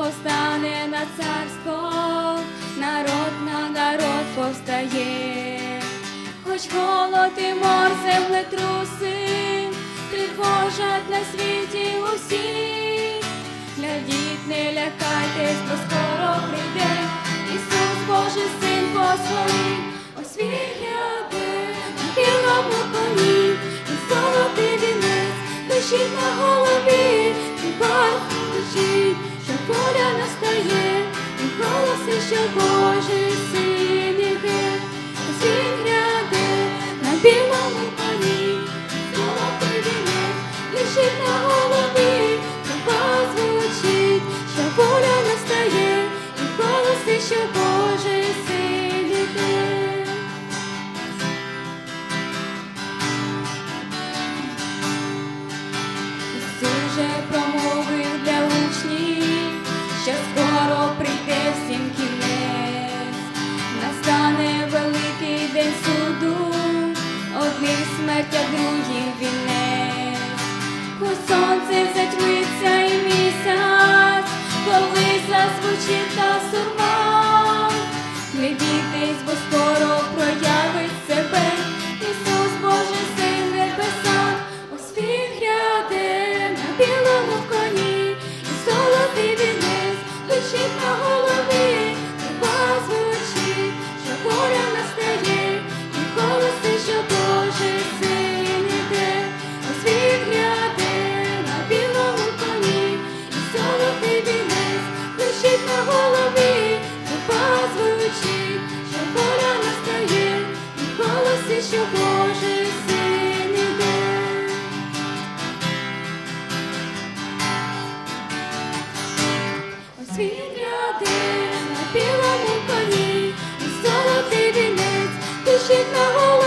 повстане на царство, народ на народ повстає. Хоч голод і мор, землетруси тривожать на світі усіх, глядіть, не лякайтесь, бо скоро прийде Ісус, Божий Син посланий. Ось Він гряде на білому коні, і золотий вінець лежить на голові. Тривай, звучить, що воля настає, і голоси, що Божий Син іде. Ось Він гряде на білому коні, золотий вінець лежить на голові. Тривай, звучить, що воля настає, і голоси, що Божий Син іде. Ісус же промовив для учнів, що скоро прийде всім кінець. Настане великий день суду, одним смерть, а другим вінець. Ось сонце затьмиться і місяць, коли зазвучить та сурма. Не бійтесь, бо скоро проявить себе Ісус, Божий Син небеса. Ось Він гряде на білому коні, і золотий вінець лежить на голові. Тривай, звучить, що воля настає, і голоси, що Божий Син іде. Ось Він гряде на білому коні, і золотий вінець лежить на голові. Тривай, звучить, що воля настає, і голоси, що Божий Син іде. Ось Він гряде на білому коні, і золотий вінець лежить на голові.